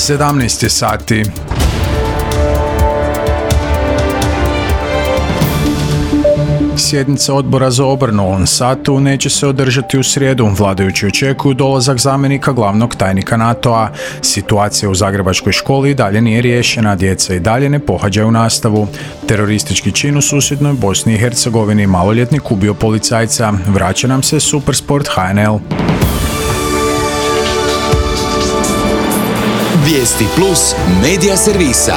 17 sati. Sjednica odbora za obranu u Onsatu neće se održati u srijedu. Vladajući očekuju dolazak zamjenika glavnog tajnika NATO-a. Situacija u zagrebačkoj školi i dalje nije riješena, djeca i dalje ne pohađaju nastavu. Teroristički čin u susjednoj Bosni i Hercegovini, maloljetnik ubio policajca. Vraća nam se Supersport HNL. Vijesti plus medija servisa.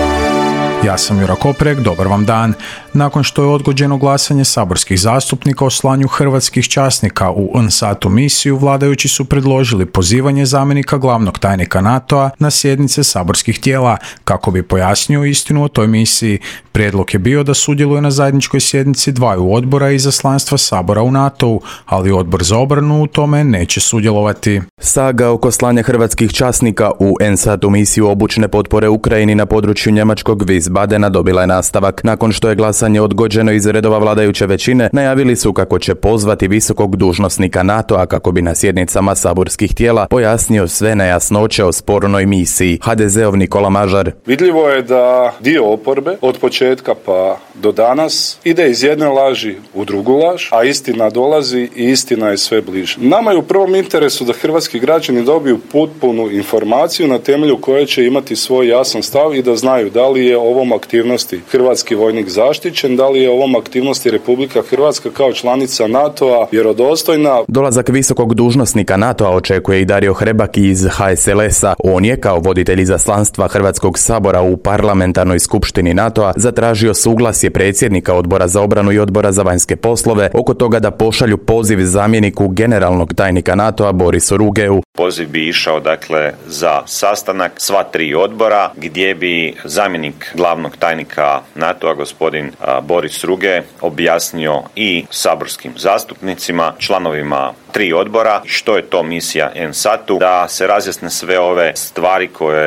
Ja sam Jura Koprek, dobar vam dan. Nakon što je odgođeno glasanje saborskih zastupnika o slanju hrvatskih časnika u UNSATU misiju, vladajući su predložili pozivanje zamjenika glavnog tajnika NATO-a na sjednice saborskih tijela kako bi pojasnio istinu o toj misiji. Prijedlog je bio da sudjeluje na zajedničkoj sjednici dvaju odbora i izaslanstva Sabora u NATO-u, ali odbor za obranu u tome neće sudjelovati. Saga oko slanja hrvatskih časnika u UNSATU misiju obučne potpore Ukrajini na području njemačkog Wiesbadena dobila je nastavak. Nakon što je glasanje odgođeno iz redova vladajuće većine, najavili su kako će pozvati visokog dužnosnika NATO-a kako bi na sjednicama saborskih tijela pojasnio sve nejasnoće o spornoj misiji. HDZ-ov Nikola Mažar. Vidljivo je da dio oporbe od početka pa do danas ide iz jedne laži u drugu laž, a istina dolazi i istina je sve bliže. Nama je u prvom interesu da hrvatski građani dobiju potpunu informaciju na temelju koje će imati svoj jasan stav i da znaju da li je ovom aktivnosti hrvatski vojnik zaštićen, da li je ovom aktivnosti Republika Hrvatska kao članica NATO-a vjerodostojna. Dolazak visokog dužnosnika NATO-a očekuje i Dario Hrebak iz HSLS-a. On je kao voditelj izaslanstva Hrvatskog sabora u parlamentarnoj skupštini NATO-a zatražio suglasje predsjednika odbora za obranu i odbora za vanjske poslove oko toga da pošalju poziv zamjeniku generalnog tajnika NATO-a Borisu Rugeu. Poziv bi išao za sastanak sva tri odbora gdje bi zamjenik glavnog tajnika NATO-a gospodin Boris Ruge objasnio i saborskim zastupnicima, članovima tri odbora što je to misija UNSATU, da se razjasne sve ove stvari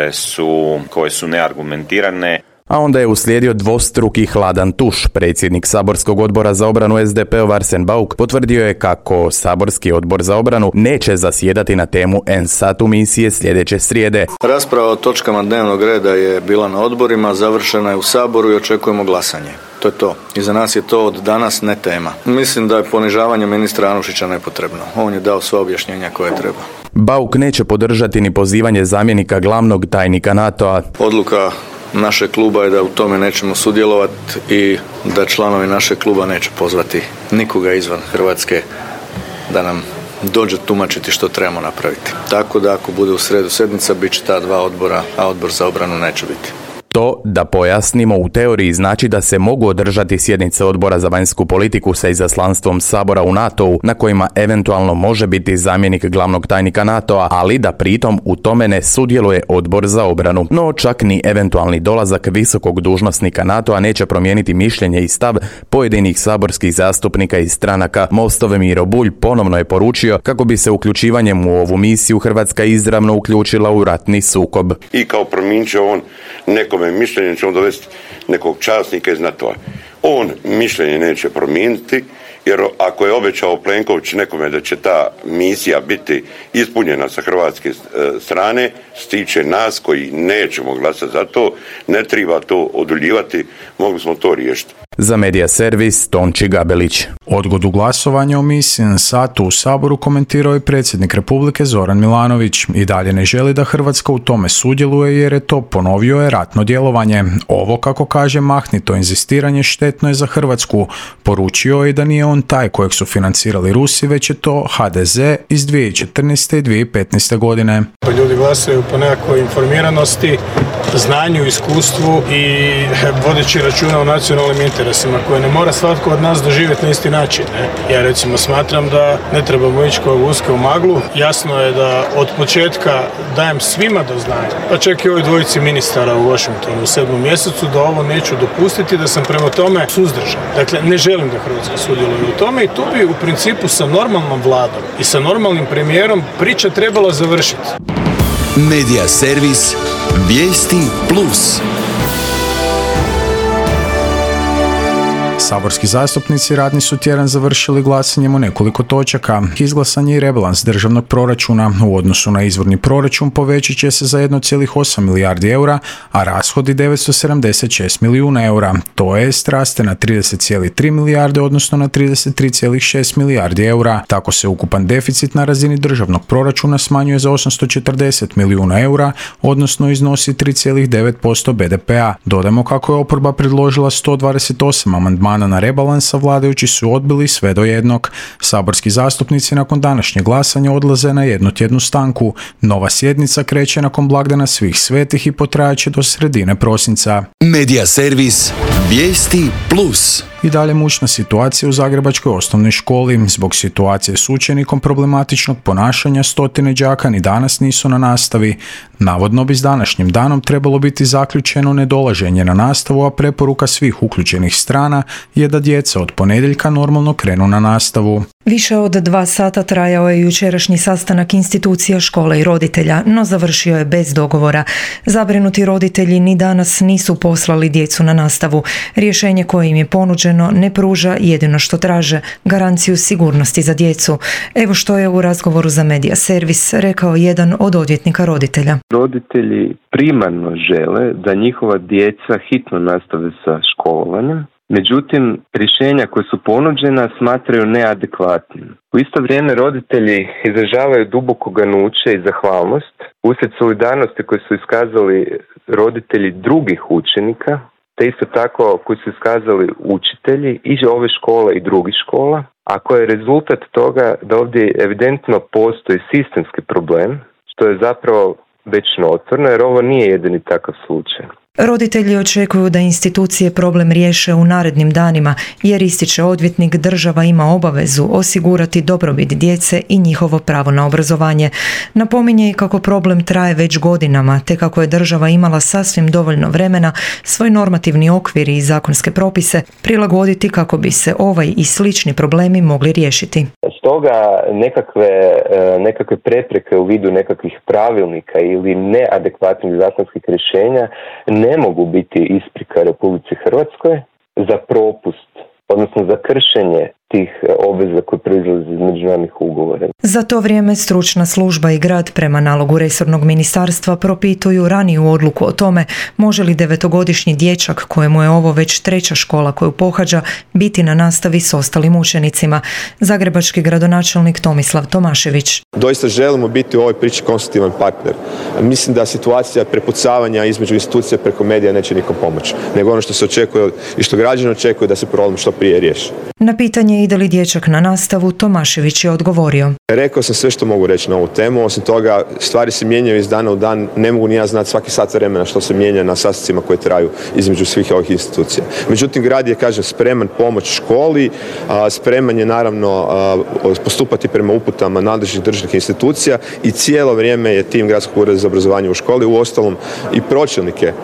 koje su neargumentirane. A onda je uslijedio dvostruki hladan tuš. Predsjednik saborskog odbora za obranu SDP-ov Arsen Bauk potvrdio je kako saborski odbor za obranu neće zasjedati na temu UNSATU misije sljedeće srijede. Rasprava o točkama dnevnog reda je bila na odborima, završena je u Saboru i očekujemo glasanje. To je to. I za nas je to od danas ne tema. Mislim da je ponižavanje ministra Anušića nepotrebno. On je dao sva objašnjenja koje treba. Bauk neće podržati ni pozivanje zamjenika glavnog tajnika NATO-a. Odluka našeg kluba je da u tome nećemo sudjelovati i da članovi našeg kluba neće pozvati nikoga izvan Hrvatske da nam dođe tumačiti što trebamo napraviti. Tako da ako bude u srijedu sjednica, bit će ta dva odbora, a odbor za obranu neće biti. To, da pojasnimo, u teoriji znači da se mogu održati sjednice odbora za vanjsku politiku sa izaslanstvom Sabora u NATO-u, na kojima eventualno može biti zamjenik glavnog tajnika NATO-a, ali da pritom u tome ne sudjeluje odbor za obranu. No čak ni eventualni dolazak visokog dužnosnika NATO-a neće promijeniti mišljenje i stav pojedinih saborskih zastupnika iz stranaka. Mostov Miro Bulj ponovno je poručio kako bi se uključivanjem u ovu misiju Hrvatska izravno uključila u ratni sukob. I kao promijenit će on nekome mišljenje, će on dovesti nekog časnika iz NATO-a. On mišljenje neće promijeniti, jer ako je obećao Plenković nekome da će ta misija biti ispunjena sa hrvatske strane, stiče nas koji nećemo glasati za to, ne treba to oduljivati, mogli smo to riješiti. Za medija servis Tonči Gabelić. Odgodu glasovanja o misiji UNSATU u Saboru komentirao je predsjednik Republike Zoran Milanović. I dalje ne želi da Hrvatska u tome sudjeluje jer je to, ponovio je, ratno djelovanje. Ovo, kako kaže, mahnito inzistiranje štetno je za Hrvatsku. Poručio je da nije on taj kojeg su financirali Rusi, već je to HDZ iz 2014. i 2015. godine. Ljudi glasaju po nekakvoj informiranosti, znanju, iskustvu i vodeći računa o nacionalnim interesima koje ne mora svatko od nas doživjeti na isti način. Ja recimo smatram da ne trebamo ići kao guske u maglu. Jasno je da od početka dajem svima do znanja, pa čak i ovoj dvojici ministara u Washingtonu u 7. mjesecu, da ovo neću dopustiti, da sam prema tome suzdržan. Dakle, ne želim da Hrvatska sudjeluje u tome i tu bi u principu sa normalnom vladom i sa normalnim premijerom priča trebala završiti. Medija servis Vijesti plus. Saborski zastupnici radni su tjedan završili glasanjem o nekoliko točaka. Izglasan je i rebalans državnog proračuna. U odnosu na izvorni proračun povećat će se za 1,8 milijardi eura, a rashodi 976 milijuna eura. To jest raste na 30,3 milijarde, odnosno na 33,6 milijardi eura. Tako se ukupan deficit na razini državnog proračuna smanjuje za 840 milijuna eura, odnosno iznosi 3,9% BDP-a. Dodajmo kako je oporba predložila 128 amandmana na rebalans, a vladajući su odbili sve do jednog. Saborski zastupnici nakon današnjeg glasanja odlaze na jednotjednu stanku. Nova sjednica kreće nakon blagdana Svih svetih i potrajaće do sredine prosinca. Medija servis Vijesti Plus. I dalje mučna situacija u zagrebačkoj osnovnoj školi. Zbog situacije s učenikom problematičnog ponašanja stotine đaka ni danas nisu na nastavi. Navodno bi s današnjim danom trebalo biti zaključeno nedolaženje na nastavu, a preporuka svih uključenih strana je da djeca od ponedjeljka normalno krenu na nastavu. Više od 2 sata trajao je jučerašnji sastanak institucija škole i roditelja, no završio je bez dogovora. Zabrinuti roditelji ni danas nisu poslali djecu na nastavu. Rješenje koje im je ponuđeno ne pruža jedino što traže, garanciju sigurnosti za djecu. Evo što je u razgovoru za Medija servis rekao jedan od odvjetnika roditelja. Roditelji primarno žele da njihova djeca hitno nastave sa školovanjem. Međutim, rješenja koja su ponuđena smatraju neadekvatnim. U isto vrijeme roditelji izražavaju duboko ganuće i zahvalnost uslijed solidarnosti koje su iskazali roditelji drugih učenika, te isto tako koji su iskazali učitelji i ove škole i drugih škola, a koje je rezultat toga da ovdje evidentno postoji sistemski problem, što je zapravo već notorno, jer ovo nije jedini takav slučaj. Roditelji očekuju da institucije problem riješe u narednim danima, jer ističe odvjetnik, država ima obavezu osigurati dobrobit djece i njihovo pravo na obrazovanje. Napominje i kako problem traje već godinama, te kako je država imala sasvim dovoljno vremena svoj normativni okvir i zakonske propise prilagoditi kako bi se ovaj i slični problemi mogli riješiti. Stoga nekakve prepreke u vidu nekakvih pravilnika ili neadekvatnih zakonskih rješenja ne mogu biti isprika Republici Hrvatskoj za propust, odnosno za kršenje tih obveza koje proizlaze iz međunarodnih ugovora. Za to vrijeme stručna služba i grad prema nalogu resornog ministarstva propituju raniju odluku o tome može li 9-godišnji dječak, kojemu je ovo već 3. škola koju pohađa, biti na nastavi s ostalim učenicima. Zagrebački gradonačelnik Tomislav Tomašević. Doista želimo biti u ovoj priči konstruktivan partner. Mislim da situacija prepucavanja između institucija preko medija neće nikom pomoći, nego ono što se očekuje i što građani očekuju da se problem što prije riješi. Na pitanje ide li dječak na nastavu, Tomašević je odgovorio. Rekao sam sve što mogu reći na ovu temu, osim toga stvari se mijenjaju iz dana u dan, ne mogu ni ja znati svaki sat vremena što se mijenja na sastancima koji traju između svih ovih institucija. Međutim, grad je, kažem, spreman pomoć školi, spreman je naravno postupati prema uputama nadležnih državnih institucija i cijelo vrijeme je tim gradskog ureda za obrazovanje u školi, uostalom i pročelnike,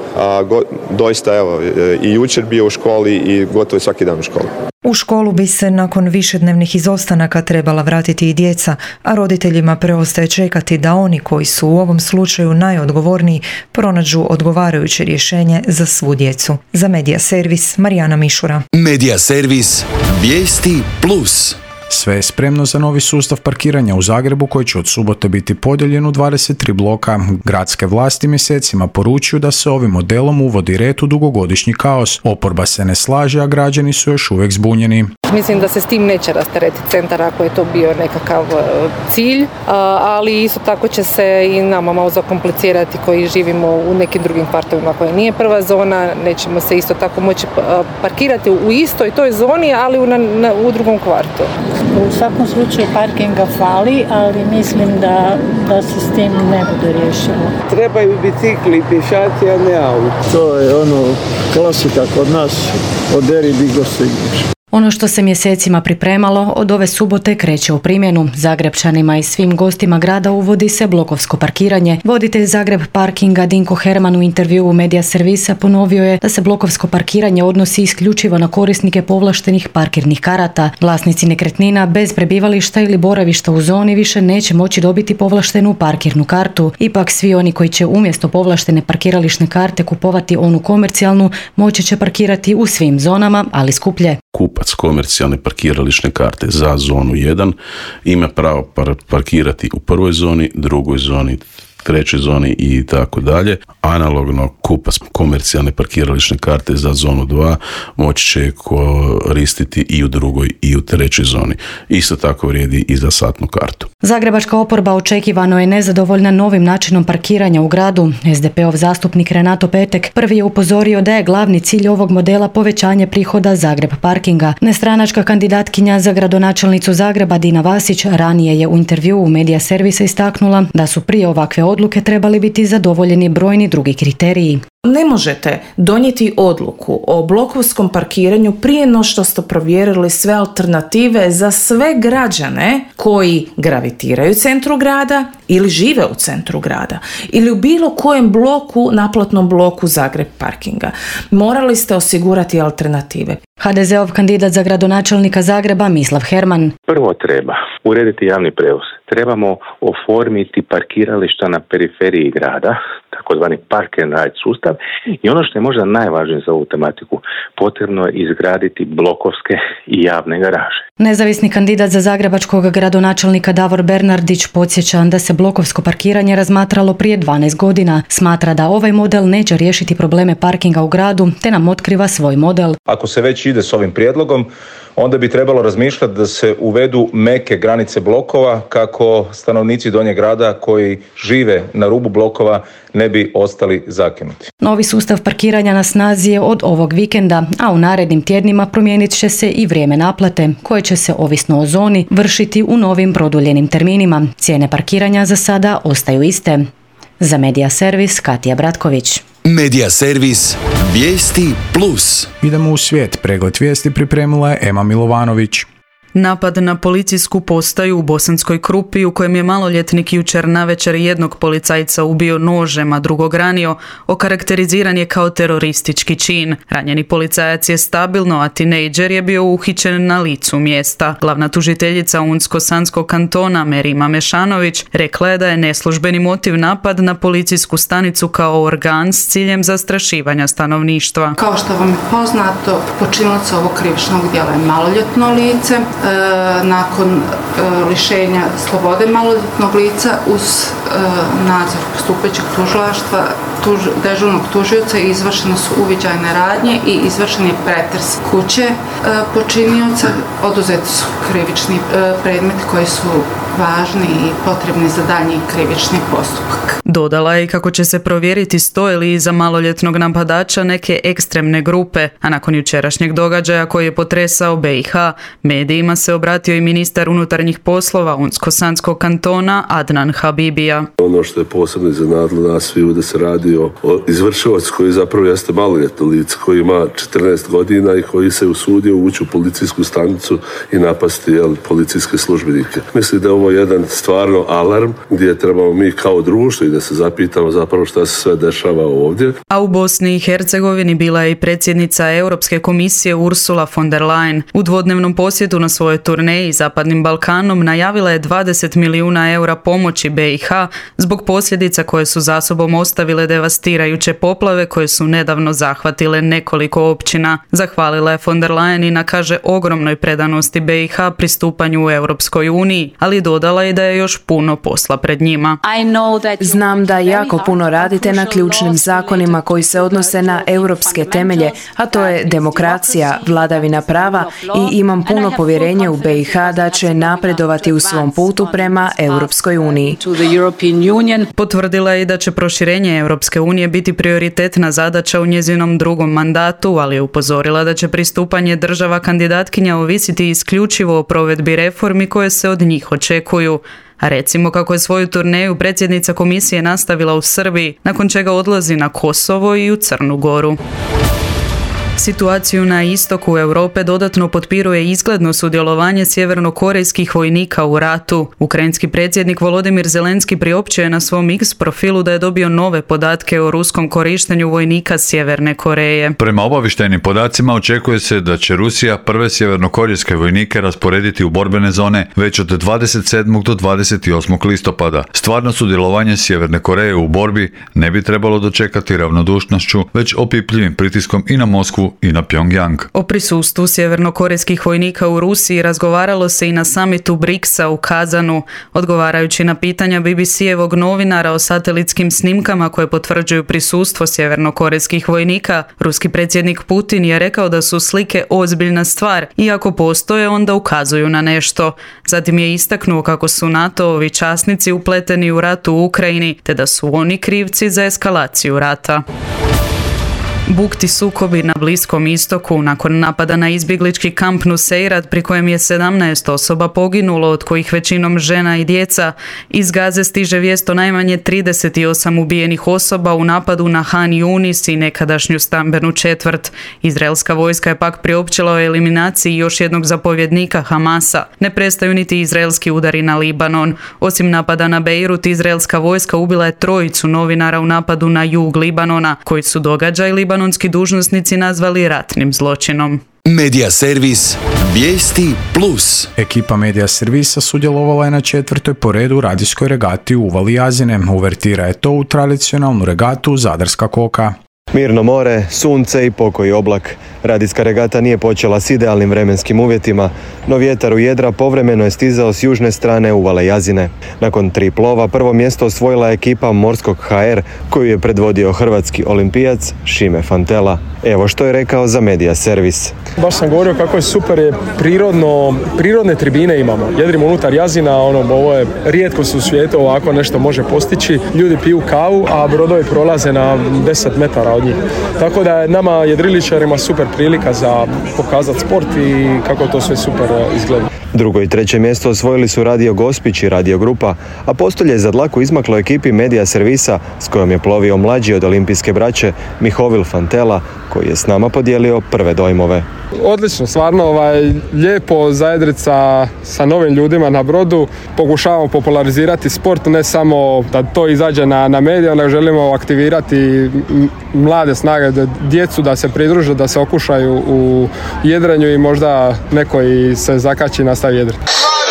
doista evo i jučer bio u školi i gotovo svaki dan u školi. U školu bi se nakon višednevnih izostanaka trebala vratiti i djeca, a roditeljima preostaje čekati da oni koji su u ovom slučaju najodgovorniji pronađu odgovarajuće rješenje za svu djecu. Za Medija servis Marijana Mišura. Medija servis Vijesti Plus. Sve je spremno za novi sustav parkiranja u Zagrebu koji će od subote biti podijeljen u 23 bloka. Gradske vlasti mjesecima poručuju da se ovim modelom uvodi red u dugogodišnji kaos. Oporba se ne slaže, a građani su još uvijek zbunjeni. Mislim da se s tim neće rasteretiti centar ako je to bio nekakav cilj, ali isto tako će se i nama malo zakomplicirati koji živimo u nekim drugim kvartovima koje nije prva zona, nećemo se isto tako moći parkirati u istoj toj zoni, ali u drugom kvartu. U svakom slučaju parkinga fali, ali mislim da se s tim ne bude riješilo. Trebaju bicikli i pješaci, a ne auto. To je klasika kod nas, oderi di go stigneš. Ono što se mjesecima pripremalo od ove subote kreće u primjenu. Zagrebčanima i svim gostima grada uvodi se blokovsko parkiranje. Voditelj Zagreb parkinga Dinko Herman u intervjuu u Medija servisa ponovio je da se blokovsko parkiranje odnosi isključivo na korisnike povlaštenih parkirnih karata. Vlasnici nekretnina bez prebivališta ili boravišta u zoni više neće moći dobiti povlaštenu parkirnu kartu. Ipak svi oni koji će umjesto povlaštene parkirališne karte kupovati onu komercijalnu, moći će parkirati u svim zonama, ali skuplje. kupac komercijalne parkirališne karte za zonu 1 ima pravo parkirati u prvoj zoni, drugoj zoni, trećoj zoni i tako dalje. Analogno kupac komercijalne parkirališne karte za zonu 2 moći će koristiti i u drugoj i u trećoj zoni. Isto tako vrijedi i za satnu kartu. Zagrebačka oporba očekivano je nezadovoljna novim načinom parkiranja u gradu. SDP-ov zastupnik Renato Petek prvi je upozorio da je glavni cilj ovog modela povećanje prihoda Zagreb Parkinga. Nestranačka kandidatkinja za gradonačelnicu Zagreba Dina Vasić ranije je u intervjuu u Media Servisa istaknula da su prije ovakve odluke trebali biti zadovoljeni brojni drugi kriteriji. Ne možete donijeti odluku o blokovskom parkiranju prije no što ste provjerili sve alternative za sve građane koji gravitiraju u centru grada ili žive u centru grada ili u bilo kojem bloku, naplatnom bloku Zagreb Parkinga. Morali ste osigurati alternative. HDZ-ov kandidat za gradonačelnika Zagreba Mislav Herman. Prvo treba urediti javni prijevoz. Trebamo oformiti parkirališta na periferiji grada, takozvani park and ride sustav, i ono što je možda najvažnije za ovu tematiku, potrebno je izgraditi blokovske i javne garaže. Nezavisni kandidat za zagrebačkog gradonačelnika Davor Bernardić podsjeća da se blokovsko parkiranje razmatralo prije 12 godina. Smatra da ovaj model neće riješiti probleme parkinga u gradu, te nam otkriva svoj model. Ako se već ide s ovim prijedlogom, onda bi trebalo razmišljati da se uvedu meke granice blokova kako stanovnici Donjeg grada koji žive na rubu blokova ne bi ostali zakinuti. Novi sustav parkiranja na snazi je od ovog vikenda, a u narednim tjednima promijenit će se i vrijeme naplate, koje će se ovisno o zoni vršiti u novim produljenim terminima. Cijene parkiranja za sada ostaju iste. Za Media Servis Katija Bratković. Media Servis Vijesti Plus. Idemo u svijet. Pregled vijesti pripremila je Ema Milovanović. Napad na policijsku postaju u Bosanskoj Krupi u kojem je maloljetnik jučer navečer jednog policajca ubio nožem, a drugog ranio, okarakteriziran je kao teroristički čin. Ranjeni policajac je stabilno, a tinejdžer je bio uhićen na licu mjesta. Glavna tužiteljica Unsko-Sanskog kantona Merima Mešanović rekla je da je neslužbeni motiv napad na policijsku stanicu kao organ s ciljem zastrašivanja stanovništva. Kao što vam je poznato, počinilac ovog krivičnog djela je maloljetno lice. Nakon lišenja slobode maloljetnog lica uz nadzor postupajućeg tužilaštva dežurnog tužioca izvršene su uviđajne radnje i izvršen je pretres kuće počinioca. Oduzeti su krivični predmeti koji su važni i potrebni za daljnji krivični postupak. Dodala je kako će se provjeriti stoje li iza maloljetnog napadača neke ekstremne grupe, a nakon jučerašnjeg događaja koji je potresao BiH, medijima se obratio i ministar unutarnjih poslova Unsko-Sanskog kantona Adnan Habibija. Ono što je posebno iznenadilo nas sviju da se radi o izvršilac koji zapravo jeste maloljetno lice, koji ima 14 godina i koji se usudio ući u policijsku stanicu i napasti policijske službenike. Mislim da je ovo jedan stvarno alarm gdje trebamo mi kao društvo i da se zapitamo zapravo šta se sve dešava ovdje. A u Bosni i Hercegovini bila je i predsjednica Europske komisije Ursula von der Leyen. U dvodnevnom posjetu na svojoj turneji Zapadnim Balkanom najavila je 20 milijuna eura pomoći BiH zbog posljedica koje su za sobom ostavile devastirajuće poplave koje su nedavno zahvatile nekoliko općina. Zahvalila je von der Leyen i na, kaže, ogromnoj predanosti BiH pristupanju u Europskoj uniji, ali dodala je da je još puno posla pred njima. Znam da jako puno radite na ključnim zakonima koji se odnose na europske temelje, a to je demokracija, vladavina prava, i imam puno povjerenja u BiH da će napredovati u svom putu prema Europskoj uniji. Potvrdila je i da će proširenje Europske unije biti prioritetna zadaća u njezinom drugom mandatu, ali je upozorila da će pristupanje država kandidatkinja ovisiti isključivo o provedbi reformi koje se od njih očekuju. A recimo kako je svoju turneju predsjednica komisije nastavila u Srbiji, nakon čega odlazi na Kosovo i u Crnu Goru. Situaciju na istoku Europe dodatno potpiruje izgledno sudjelovanje sjevernokorejskih vojnika u ratu. Ukrajinski predsjednik Volodimir Zelenski priopćio je na svom X profilu da je dobio nove podatke o ruskom korištenju vojnika Sjeverne Koreje. Prema obavještajnim podacima očekuje se da će Rusija prve sjevernokorejske vojnike rasporediti u borbene zone već od 27. do 28. listopada. Stvarno sudjelovanje Sjeverne Koreje u borbi ne bi trebalo dočekati ravnodušnošću, već opipljivim pritiskom i na Moskvu Moskvu i na Pyongyang. O prisustvu sjevernokorejskih vojnika u Rusiji razgovaralo se i na samitu BRICS-a u Kazanu. Odgovarajući na pitanja BBC-evog novinara o satelitskim snimkama koje potvrđuju prisustvo sjevernokorejskih vojnika, ruski predsjednik Putin je rekao da su slike ozbiljna stvar i ako postoje onda ukazuju na nešto. Zatim je istaknuo kako su NATO-ovi časnici upleteni u rat u Ukrajini te da su oni krivci za eskalaciju rata. Bukti sukobi na Bliskom istoku nakon napada na izbjeglički kamp Nuseirat pri kojem je 17 osoba poginulo, od kojih većinom žena i djeca. Iz Gaze stiže vijest o najmanje 38 ubijenih osoba u napadu na Han Yunis i nekadašnju stambenu četvrt. Izraelska vojska je pak priopćila o eliminaciji još jednog zapovjednika Hamasa. Ne prestaju niti izraelski udari na Libanon. Osim napada na Beirut, izraelska vojska ubila je 3 novinara u napadu na jug Libanona, koji su događaj libanonski dužnosnici nazvali ratnim zločinom. Medija servis Vijesti Plus. Ekipa Medija servisa sudjelovala je na 4. po redu radijskoj regati u Uvali Jazine. Uvertira je to u tradicionalnu regatu Zadarska koka. Mirno more, sunce i pokoji oblak. Radijska regata nije počela s idealnim vremenskim uvjetima, no vjetar u jedra povremeno je stizao s južne strane Uvale Jazine. Nakon 3 plova prvo mjesto osvojila je ekipa Morskog HR, koju je predvodio hrvatski olimpijac Šime Fantela. Evo što je rekao za Medija servis. Baš sam govorio kako je super, je prirodne tribine imamo. Jedrimo unutar Jazina, ovo je rijetko su u svijetu ovako nešto može postići. Ljudi piju kavu, a brodovi prolaze na 10 metara od njih. Tako da je nama jedriličarima super prilika za pokazati sport i kako to sve super izgleda. Drugo i 3. mjesto osvojili su Radio Gospić i Radio Grupa, a postolje je za dlaku izmaklo ekipi Medija servisa s kojom je plovio mlađi od olimpijske braće Mihovil Fantela, koji je s nama podijelio prve dojmove. Odlično, stvarno lijepo zajedriti sa novim ljudima na brodu. Pokušavamo popularizirati sport, ne samo da to izađe na medije, nego želimo aktivirati mlade snage, djecu da se pridruže, da se okušaju u jedrenju i možda neko i se zakači i nastavi jedriti.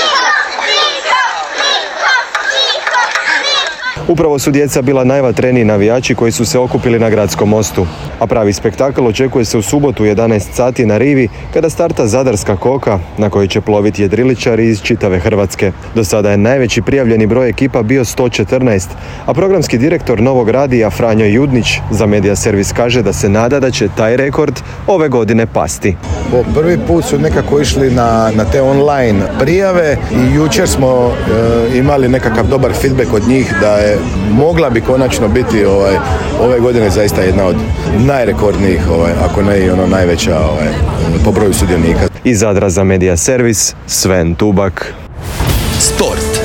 Upravo su djeca bila najvatreniji navijači koji su se okupili na Gradskom mostu. A pravi spektakl očekuje se u subotu u 11 sati na rivi kada starta Zadarska koka na kojoj će ploviti jedriličari iz čitave Hrvatske. Do sada je najveći prijavljeni broj ekipa bio 114, a programski direktor Novog radija Franjo Judnić za Medija servis kaže da se nada da će taj rekord ove godine pasti. Prvi put su nekako išli na te online prijave i jučer smo imali nekakav dobar feedback od njih da je mogla bi konačno biti ove godine zaista jedna od najrekordnijih, ako ne i najveća po broju sudionika. Iz Zadra za Medija servis, Sven Tubak. Sport.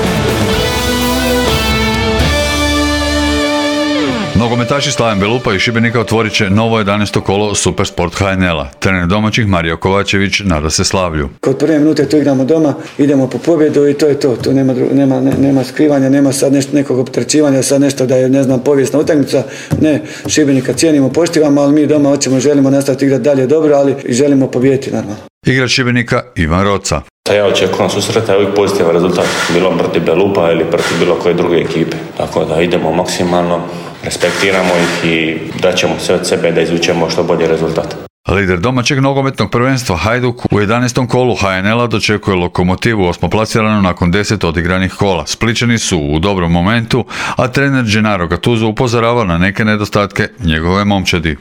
Nogometaši Slaven Belupa i Šibenika otvorit će novo 11. kolo Supersport HNL-a. Trener domaćih Mario Kovačević nada se slavlju. Kod prve minute tu igramo doma, idemo po pobjedu i to je to. Tu nema skrivanja, nema sad nekog opterećivanja, sad nešto da je povijesna utakmica. Ne, Šibenika cijenimo, poštivamo, ali mi doma hoćemo, želimo nastaviti igrati dalje dobro, ali i želimo pobijediti normalno. Igrač Šibenika Ivan Roca. Ja očekujem susreta uvijek pozitivan rezultat, bilo protiv Belupa ili protiv bilo koje druge ekipe. Tako da idemo maksimalno, respektiramo ih i daćemo sve od sebe da izvučemo što bolji rezultat. Lider domaćeg nogometnog prvenstva Hajduk u 11. kolu HNL-a dočekuje Lokomotivu osmoplasiranu nakon 10 odigranih kola. Splićani su u dobrom momentu, a trener Gennaro Gattuso upozorava na neke nedostatke njegove momčadi.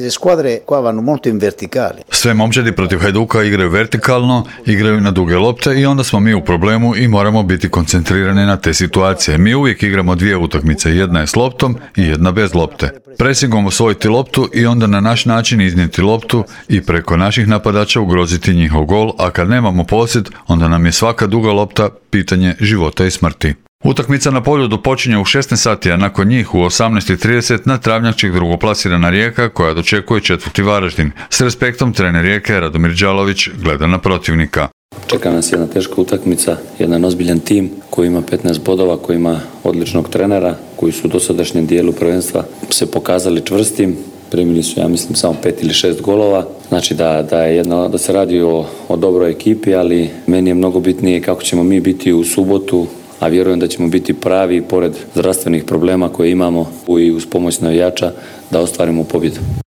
Sve momčadi protiv Hajduka igraju vertikalno, igraju na duge lopte i onda smo mi u problemu i moramo biti koncentrirani na te situacije. Mi uvijek igramo 2 utakmice, jedna je s loptom i jedna bez lopte. Presingom osvojiti loptu i onda na naš način iznijeti loptu i preko naših napadača ugroziti njihov gol, a kad nemamo posjed, onda nam je svaka duga lopta pitanje života i smrti. Utakmica na Poljudu počinje u 16 sati, a nakon njih u 18:30 na travnjačkih drugoplasirana Rijeka koja dočekuje 4. Varaždin. S respektom trener Rijeke Radomir Đalović gleda na protivnika. Čeka nas jedna teška utakmica, jedan ozbiljan tim koji ima 15 bodova, koji ima odličnog trenera, koji su u dosadašnjem dijelu prvenstva se pokazali čvrstim. Primili su, ja mislim, samo 5 ili 6 golova. Znači da se radi o dobroj ekipi, ali meni je mnogo bitnije kako ćemo mi biti u subotu, a vjerujem da ćemo biti pravi pored zdravstvenih problema koje imamo i uz pomoć navijača da ostvarimo pobjedu.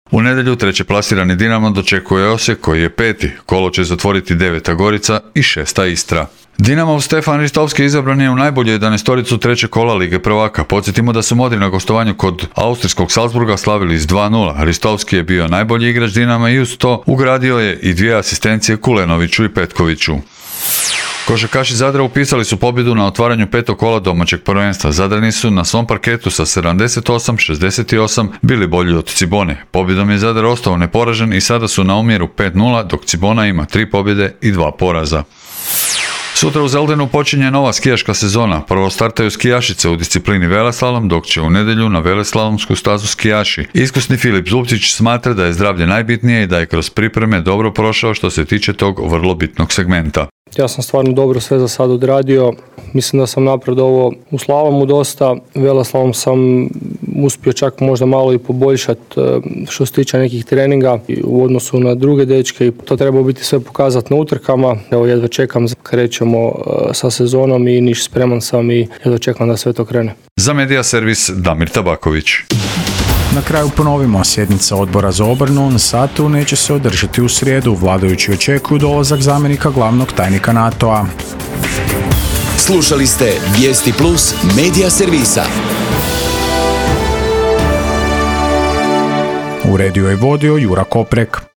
U nedjelju treće plasirani Dinamo dočekuje Osijek koji je 5. Kolo će zatvoriti 9. Gorica i 6. Istra. Dinamov Stefan Ristovski izabran je u najbolju 11-toricu trećeg kola Lige prvaka. Podsjetimo da su Modri na gostovanju kod austrijskog Salzburga slavili s 2:0. Ristovski je bio najbolji igrač Dinama i uz to ugradio je i 2 asistencije Kulenoviću i Petkoviću. Košarkaši Zadra upisali su pobjedu na otvaranju 5. kola domaćeg prvenstva. Zadrani su na svom parketu sa 78-68 bili bolji od Cibone. Pobjedom je Zadar ostao neporažen i sada su na omjeru 5:0, dok Cibona ima 3 pobjede i 2 poraza. Sutra u Zeldenu počinje nova skijaška sezona. Prvo startaju skijašice u disciplini veleslalom, dok će u nedjelju na veleslalomsku stazu skijaši. Iskusni Filip Zupčić smatra da je zdravlje najbitnije i da je kroz pripreme dobro prošao što se tiče tog vrlo bitnog segmenta. Ja sam stvarno dobro sve za sad odradio. Mislim da sam napredovao u slalomu dosta. Veleslalom sam uspio čak možda malo i poboljšati što se tiče nekih treninga u odnosu na druge dečke i to treba biti sve pokazati na utrkama. Evo jedva čekam, krećemo sa sezonom i niš spreman sam i jedva čekam da sve to krene. Za Medija servis Damir Tabaković. Na kraju ponovimo, sjednica odbora za obranu na satu neće se održati u srijedu. Vladajući očekuju dolazak zamjenika glavnog tajnika NATO-a. Slušali ste Vijesti Plus Medija servisa. Uredio je vodio Jura Koprek.